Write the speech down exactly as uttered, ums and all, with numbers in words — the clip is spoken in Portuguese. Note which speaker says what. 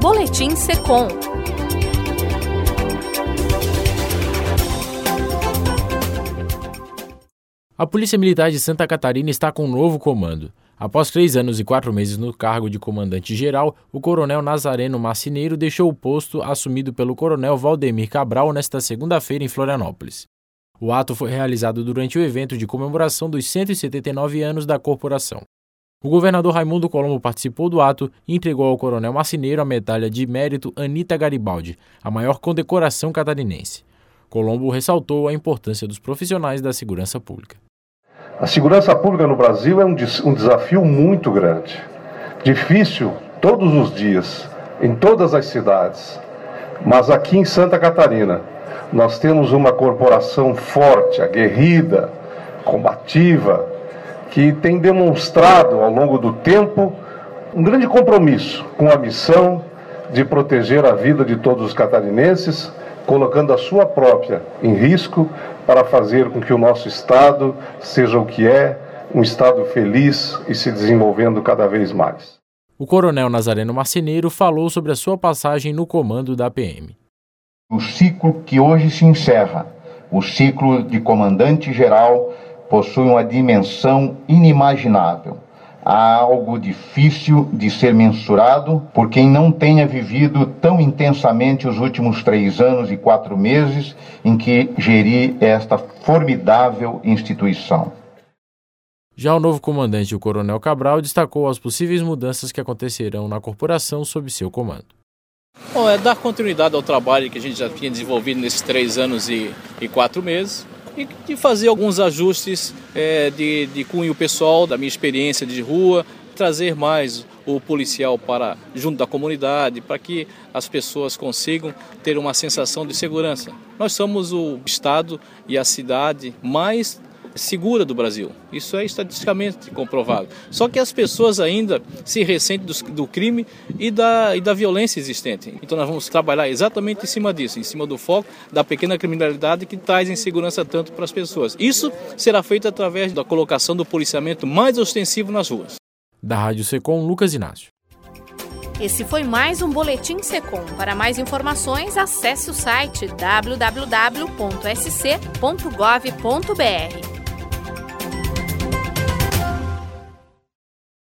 Speaker 1: Boletim Secom.
Speaker 2: A Polícia Militar de Santa Catarina está com um novo comando. Após três anos e quatro meses no cargo de comandante-geral, o coronel Nazareno Marcineiro deixou o posto assumido pelo coronel Valdemir Cabral nesta segunda-feira em Florianópolis. O ato foi realizado durante o evento de comemoração dos cento e setenta e nove anos da corporação. O governador Raimundo Colombo participou do ato e entregou ao coronel Marcineiro a medalha de mérito Anita Garibaldi, a maior condecoração catarinense. Colombo ressaltou a importância dos profissionais da segurança pública.
Speaker 3: A segurança pública no Brasil é um, des- um desafio muito grande. Difícil todos os dias, em todas as cidades. Mas aqui em Santa Catarina, nós temos uma corporação forte, aguerrida, combativa, que tem demonstrado ao longo do tempo um grande compromisso com a missão de proteger a vida de todos os catarinenses, colocando a sua própria em risco para fazer com que o nosso Estado seja o que é, um Estado feliz e se desenvolvendo cada vez mais.
Speaker 2: O coronel Nazareno Marcineiro falou sobre a sua passagem no comando da P M.
Speaker 4: O ciclo que hoje se encerra, o ciclo de comandante-geral, possui uma dimensão inimaginável. Há algo difícil de ser mensurado por quem não tenha vivido tão intensamente os últimos três anos e quatro meses em que geri esta formidável instituição.
Speaker 2: Já o novo comandante, o coronel Cabral, destacou as possíveis mudanças que acontecerão na corporação sob seu comando.
Speaker 5: Bom, é dar continuidade ao trabalho que a gente já tinha desenvolvido nesses três anos e, e quatro meses. E de fazer alguns ajustes é, de, de cunho pessoal, da minha experiência de rua, trazer mais o policial para junto da comunidade, para que as pessoas consigam ter uma sensação de segurança. Nós somos o estado e a cidade mais segura do Brasil. Isso é estatisticamente comprovado. Só que as pessoas ainda se ressentem do, do crime e da, e da violência existente. Então nós vamos trabalhar exatamente em cima disso, em cima do foco da pequena criminalidade que traz insegurança tanto para as pessoas. Isso será feito através da colocação do policiamento mais ostensivo nas ruas.
Speaker 2: Da Rádio Secom, Lucas Inácio.
Speaker 1: Esse foi mais um Boletim Secom. Para mais informações, acesse o site w w w ponto s c ponto gov ponto b r.